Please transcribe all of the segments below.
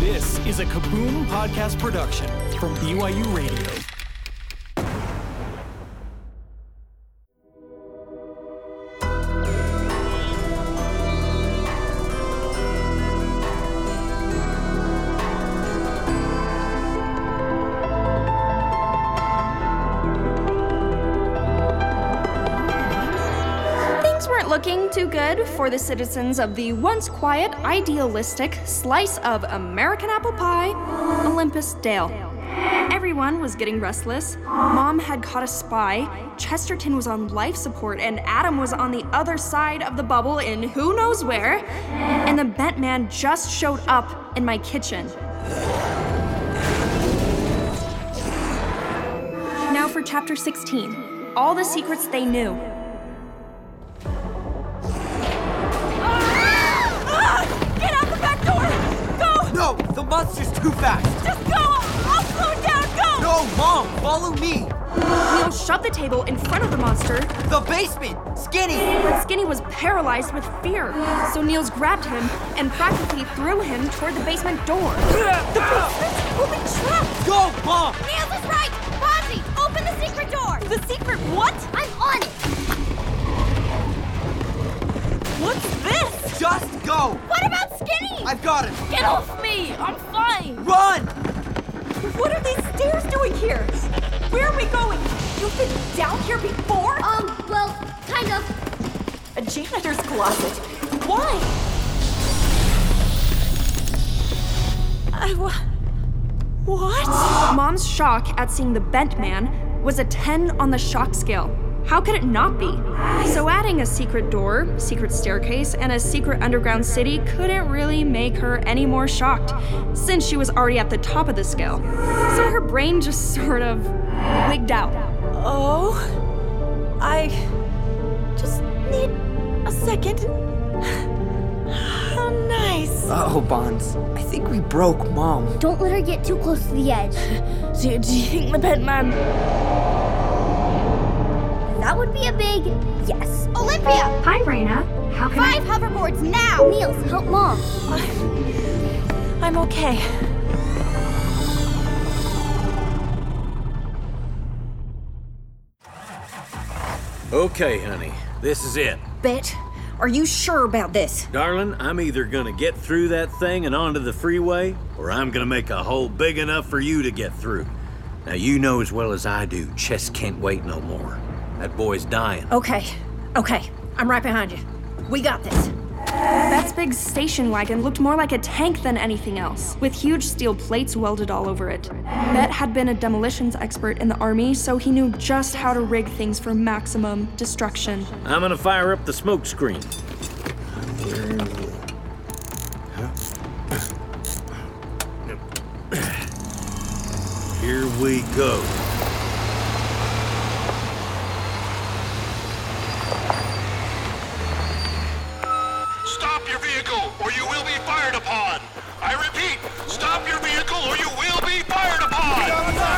This is a Kaboom podcast production from BYU Radio. Looking too good for the citizens of the once quiet, idealistic slice of American apple pie, Olympus Dale. Everyone was getting restless. Mom had caught a spy, Chesterton was on life support, and Adam was on the other side of the bubble in who knows where, and the bent man just showed up in my kitchen. Now for chapter 16, all the secrets they knew. No, the monster's too fast! Just go! I'll slow it down, go! No, Mom, follow me! Neil shoved the table in front of the monster. The basement! Skinny! But Skinny was paralyzed with fear, so Niels grabbed him and practically threw him toward the basement door. The basement will be trapped! Go, Mom! Niels is right! Bonzi, open the secret door! The secret what? I'm on it! What's this? Just go! What about Skinny? I've got him! Get off me! I'm fine! Run! What are these stairs doing here? Where are we going? You've been down here before? Well, kind of. A janitor's closet. Why? What? Mom's shock at seeing the bent man was a 10 on the shock scale. How could it not be? So adding a secret door, secret staircase, and a secret underground city couldn't really make her any more shocked, since she was already at the top of the scale. So her brain just sort of wigged out. Oh, I just need a second. How nice. Uh-oh, Bonds. I think we broke Mom. Don't let her get too close to the edge. Do you think the bent man... That would be a big yes. Olympia! Hi, Raina. How can 5 hoverboards now! Niels, help Mom. I'm okay. Okay, honey. This is it. Bet. Are you sure about this? Darling, I'm either gonna get through that thing and onto the freeway, or I'm gonna make a hole big enough for you to get through. Now, you know as well as I do, Chess can't wait no more. That boy's dying. Okay. I'm right behind you. We got this. Bet's big station wagon looked more like a tank than anything else, with huge steel plates welded all over it. Bet had been a demolitions expert in the army, so he knew just how to rig things for maximum destruction. I'm gonna fire up the smoke screen. Here we go. Stop your vehicle, or you will be fired upon. I repeat, stop your vehicle, or you will be fired upon.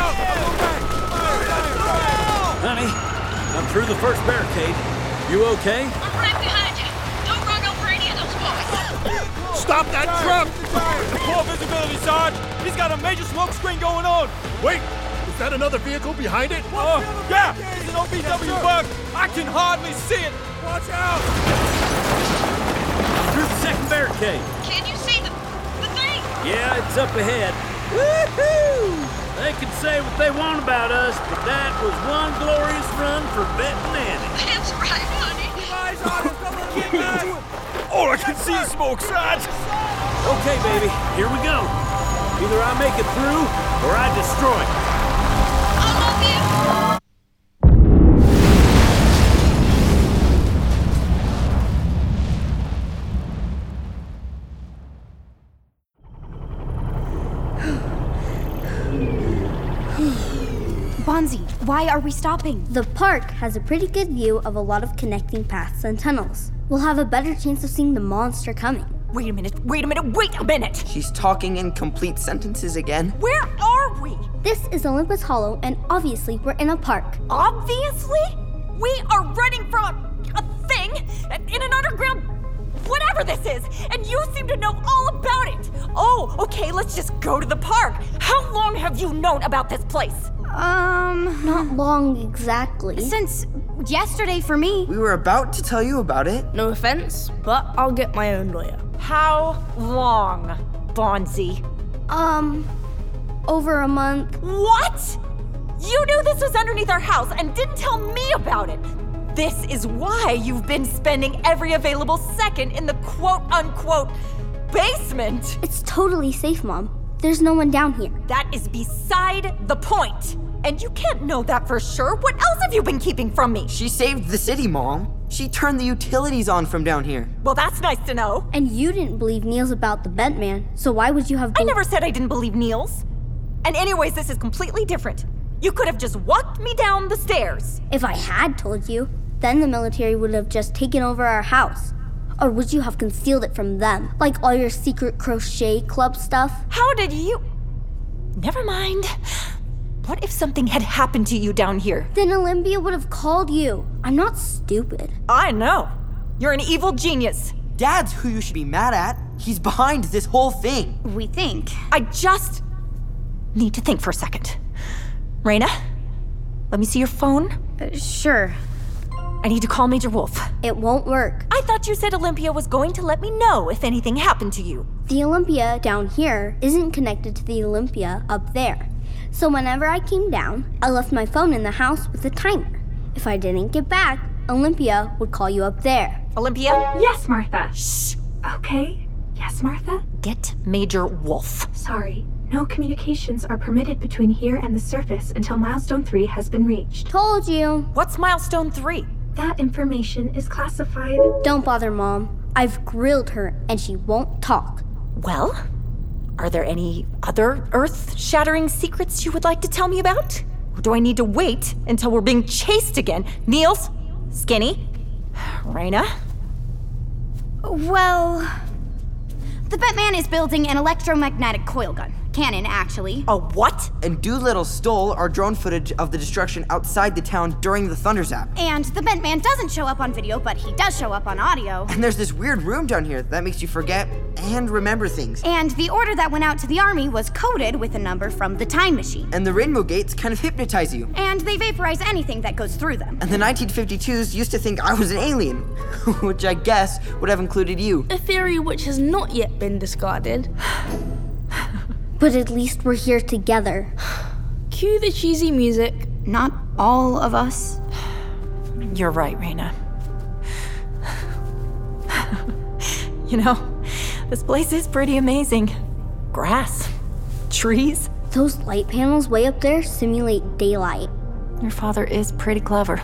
Honey, I'm through the first barricade. You okay? I'm right behind you. Don't run over any of those boys. Stop that truck! Poor visibility, Sarge. He's got a major smoke screen going on. Wait, is that another vehicle behind it? Yeah, it's an OPW bug. I can hardly see it. Watch out! Through the second barricade. Can you see the thing? Yeah, it's up ahead. Woohoo! They can say what they want about us, but that was one glorious run for Bet and Annie. That's right, honey. Eyes on him, come on, get back! All I can see is smoke, Sarge. Okay, baby, here we go. Either I make it through, or I destroy it. I love you. Bonzi, why are we stopping? The park has a pretty good view of a lot of connecting paths and tunnels. We'll have a better chance of seeing the monster coming. Wait a minute! She's talking in complete sentences again. Where are we? This is Olympus Hollow, and obviously we're in a park. Obviously? We are running from a thing in an underground whatever this is, and you seem to know all about it. Oh, Okay, let's just go to the park. How long have you known about this place? Not long exactly. Since yesterday for me. We were about to tell you about it. No offense, but I'll get my own lawyer. How long, Bonzi? Over a month. What? You knew this was underneath our house and didn't tell me about it. This is why you've been spending every available second in the quote-unquote basement. It's totally safe, Mom. There's no one down here. That is beside the point. And you can't know that for sure. What else have you been keeping from me? She saved the city, Mom. She turned the utilities on from down here. Well, that's nice to know. And you didn't believe Niels about the bent man, so why would you have... I never said I didn't believe Niels. And anyways, this is completely different. You could have just walked me down the stairs. If I had told you, then the military would have just taken over our house. Or would you have concealed it from them? Like all your secret crochet club stuff? How did you... Never mind. What if something had happened to you down here? Then Olympia would have called you. I'm not stupid. I know. You're an evil genius. Dad's who you should be mad at. He's behind this whole thing. We think. I just need to think for a second. Raina, let me see your phone. Sure. I need to call Major Wolf. It won't work. I thought you said Olympia was going to let me know if anything happened to you. The Olympia down here isn't connected to the Olympia up there. So whenever I came down, I left my phone in the house with a timer. If I didn't get back, Olympia would call you up there. Olympia? Yes, Martha. Shh. Okay. Yes, Martha? Get Major Wolf. Sorry. No communications are permitted between here and the surface until Milestone 3 has been reached. Told you. What's Milestone 3? That information is classified. Don't bother, Mom. I've grilled her and she won't talk. Well, are there any other earth-shattering secrets you would like to tell me about? Or do I need to wait until we're being chased again? Niels? Skinny? Raina? Well, the Batman is building an electromagnetic coil gun. Cannon, actually. A what? And Doolittle stole our drone footage of the destruction outside the town during the Thunder Zap. And the Bent Man doesn't show up on video, but he does show up on audio. And there's this weird room down here that makes you forget and remember things. And the order that went out to the army was coded with a number from the time machine. And the rainbow gates kind of hypnotize you. And they vaporize anything that goes through them. And the 1952s used to think I was an alien, which I guess would have included you. A theory which has not yet been discarded. But at least we're here together. Cue the cheesy music. Not all of us. You're right, Raina. You know, this place is pretty amazing. Grass, trees. Those light panels way up there simulate daylight. Your father is pretty clever.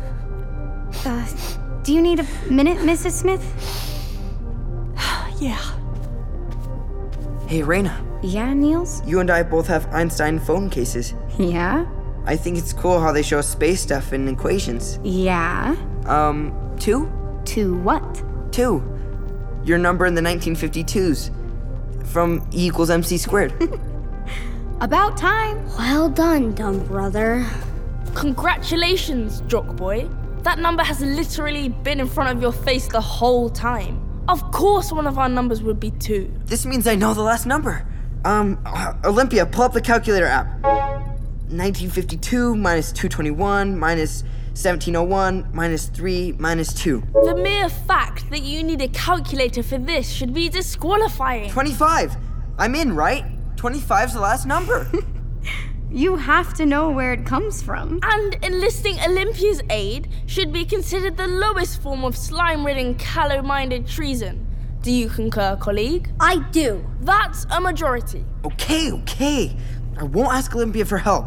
Do you need a minute, Mrs. Smith? Yeah. Hey, Raina. Yeah, Niels? You and I both have Einstein phone cases. Yeah? I think it's cool how they show space stuff in equations. Yeah? 2? 2 what? 2. Your number in the 1952s. From E equals MC squared. About time. Well done, dumb brother. Congratulations, Jock Boy. That number has literally been in front of your face the whole time. Of course one of our numbers would be 2. This means I know the last number. Olympia, pull up the calculator app. 1952 minus 221 minus 1701 minus 3 minus 2. The mere fact that you need a calculator for this should be disqualifying. 25. I'm in, right? 25's the last number. You have to know where it comes from. And enlisting Olympia's aid should be considered the lowest form of slime-ridden, callow-minded treason. Do you concur, colleague? I do. That's a majority. Okay. I won't ask Olympia for help.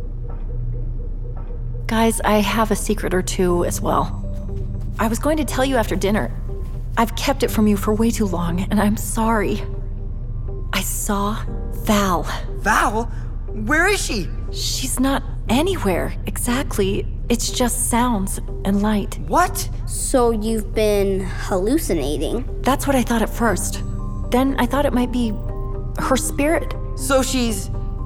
Guys, I have a secret or two as well. I was going to tell you after dinner. I've kept it from you for way too long, and I'm sorry. I saw Val. Val? Where is she? She's not anywhere, exactly. It's just sounds and light. What? So you've been hallucinating? That's what I thought at first. Then I thought it might be her spirit. So she's...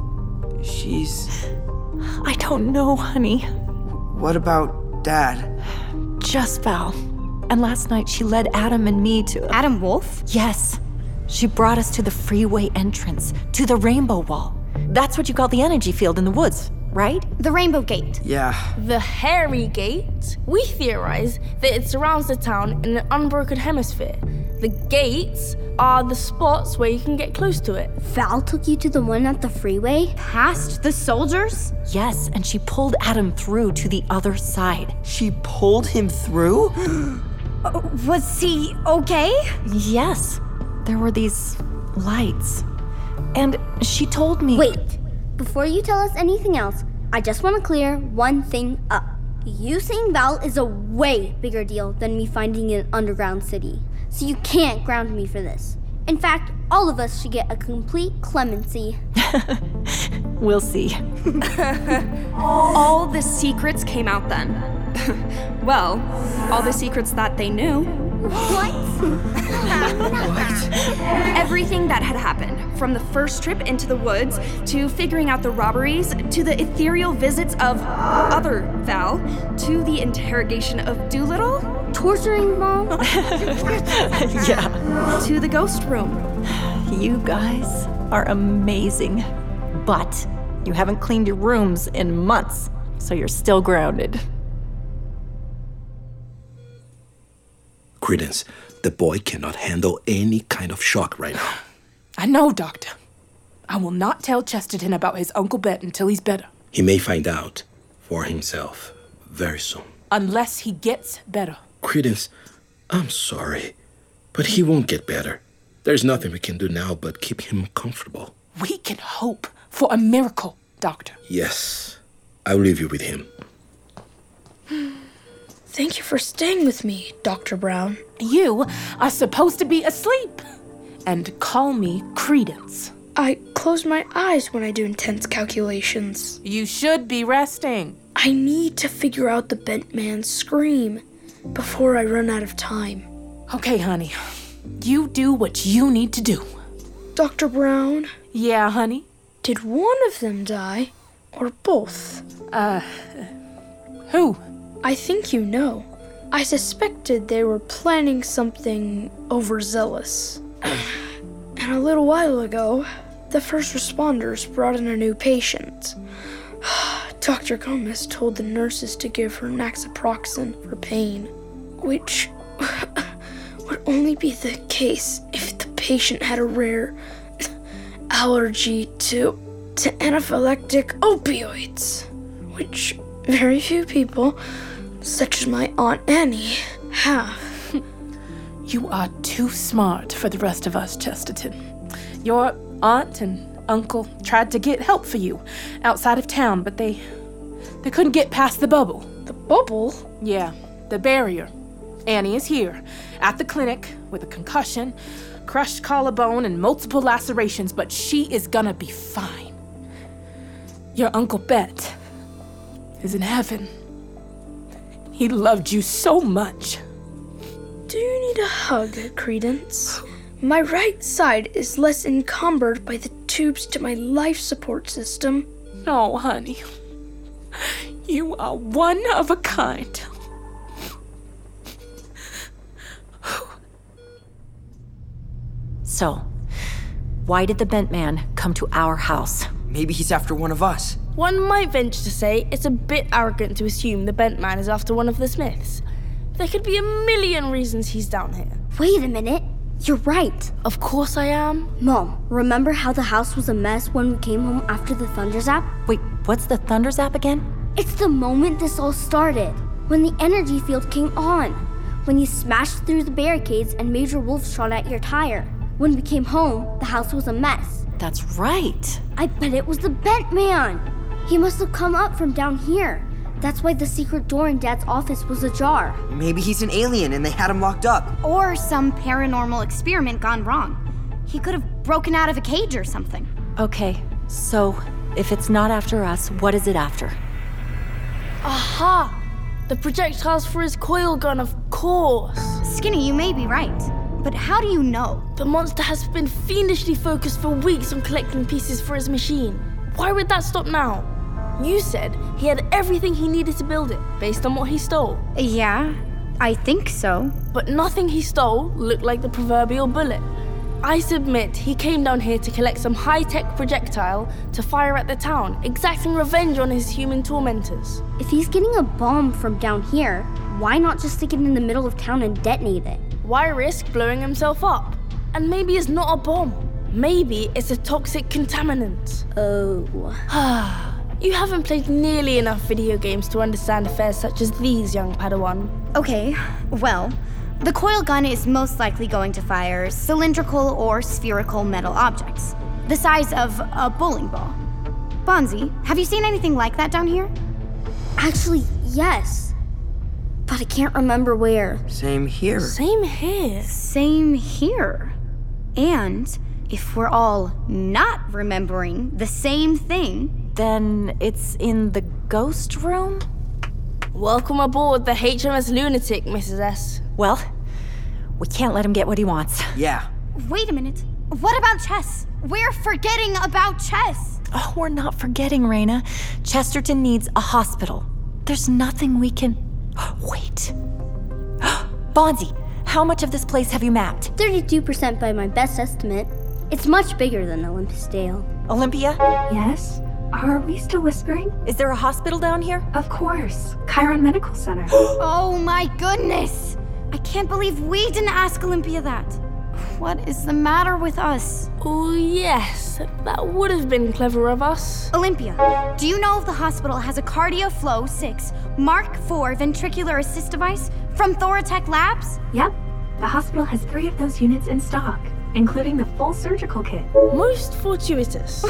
I don't know, honey. What about Dad? Just Val. And last night she led Adam and me to... Adam Wolf? Yes. She brought us to the freeway entrance, to the Rainbow Wall. That's what you call the energy field in the woods, right? The Rainbow Gate. Yeah. The Hairy Gate? We theorize that it surrounds the town in an unbroken hemisphere. The gates are the spots where you can get close to it. Val took you to the one at the freeway? Past the soldiers? Yes, and she pulled Adam through to the other side. She pulled him through? Was he okay? Yes. There were these lights. And she told me... Wait. Before you tell us anything else, I just want to clear one thing up. You seeing Val is a way bigger deal than me finding an underground city. So you can't ground me for this. In fact, all of us should get a complete clemency. We'll see. All the secrets came out then. Well, all the secrets that they knew. What? Everything that had happened, from the first trip into the woods, to figuring out the robberies, to the ethereal visits of other Val, to the interrogation of Doolittle. Torturing Mom? Yeah. To the ghost room. You guys are amazing. But you haven't cleaned your rooms in months, so you're still grounded. Credence, the boy cannot handle any kind of shock right now. I know, Doctor. I will not tell Chesterton about his Uncle Bet until he's better. He may find out for himself very soon. Unless he gets better. Credence, I'm sorry, but he won't get better. There's nothing we can do now but keep him comfortable. We can hope for a miracle, Doctor. Yes, I'll leave you with him. Thank you for staying with me, Dr. Brown. You are supposed to be asleep. And call me Credence. I close my eyes when I do intense calculations. You should be resting. I need to figure out the bent man's scream before I run out of time. Okay, honey. You do what you need to do. Dr. Brown? Yeah, honey? Did one of them die? Or both? Who? I think you know. I suspected they were planning something overzealous. And a little while ago, the first responders brought in a new patient. Dr. Gomez told the nurses to give her naxaproxen for pain, which would only be the case if the patient had a rare allergy to anaphylactic opioids, which very few people, such as my Aunt Annie, have. You are too smart for the rest of us, Chesterton. Your aunt and uncle tried to get help for you outside of town, but they couldn't get past the bubble. The bubble? Yeah, the barrier. Annie is here, at the clinic, with a concussion, crushed collarbone, and multiple lacerations, but she is gonna be fine. Your Uncle Bet is in heaven. He loved you so much. Do you need a hug, Credence? My right side is less encumbered by the tubes to my life support system. No, honey. You are one of a kind. So, why did the bent man come to our house? Maybe he's after one of us. One might venture to say it's a bit arrogant to assume the bent man is after one of the Smiths. There could be a million reasons he's down here. Wait a minute. You're right. Of course I am. Mom, remember how the house was a mess when we came home after the Thunder Zap? Wait, what's the Thunder Zap again? It's the moment this all started. When the energy field came on. When you smashed through the barricades and Major Wolf shot at your tire. When we came home, the house was a mess. That's right. I bet it was the bent man. He must have come up from down here. That's why the secret door in Dad's office was ajar. Maybe he's an alien and they had him locked up. Or some paranormal experiment gone wrong. He could have broken out of a cage or something. Okay, so if it's not after us, what is it after? Aha! The projectiles for his coil gun, of course. Skinny, you may be right. But how do you know? The monster has been fiendishly focused for weeks on collecting pieces for his machine. Why would that stop now? You said he had everything he needed to build it, based on what he stole. Yeah, I think so. But nothing he stole looked like the proverbial bullet. I submit he came down here to collect some high-tech projectile to fire at the town, exacting revenge on his human tormentors. If he's getting a bomb from down here, why not just stick it in the middle of town and detonate it? Why risk blowing himself up? And maybe it's not a bomb. Maybe it's a toxic contaminant. Oh. You haven't played nearly enough video games to understand affairs such as these, young Padawan. Okay, well, the coil gun is most likely going to fire cylindrical or spherical metal objects, the size of a bowling ball. Bonzi, have you seen anything like that down here? Actually, yes. But I can't remember where. Same here. Same here. Same here. And if we're all not remembering the same thing, then it's in the ghost room? Welcome aboard the HMS Lunatic, Mrs. S. Well, we can't let him get what he wants. Yeah. Wait a minute. What about Chess? We're forgetting about Chess. Oh, we're not forgetting, Raina. Chesterton needs a hospital. There's nothing we can... Wait. Bonzi, how much of this place have you mapped? 32% by my best estimate. It's much bigger than Olympus Dale. Olympia? Yes? Are we still whispering? Is there a hospital down here? Of course. Chiron Medical Center. Oh my goodness! I can't believe we didn't ask Olympia that. What is the matter with us? Oh, yes. That would have been clever of us. Olympia, do you know if the hospital has a CardioFlow 6 Mark IV ventricular assist device from Thoratech Labs? Yep. The hospital has 3 of those units in stock, including the full surgical kit. Most fortuitous.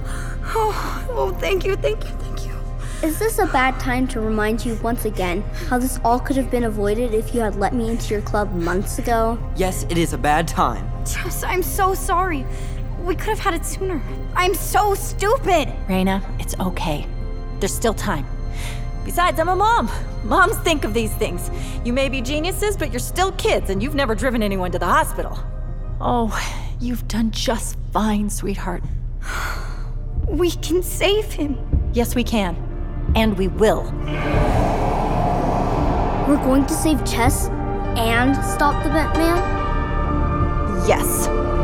Oh, thank you. Is this a bad time to remind you once again how this all could have been avoided if you had let me into your club months ago? Yes, it is a bad time. Jess, I'm so sorry. We could have had it sooner. I'm so stupid. Raina, it's okay. There's still time. Besides, I'm a mom. Moms think of these things. You may be geniuses, but you're still kids, and you've never driven anyone to the hospital. Oh, you've done just fine, sweetheart. We can save him. Yes, we can. And we will. We're going to save Chess and stop the Bent Man? Yes.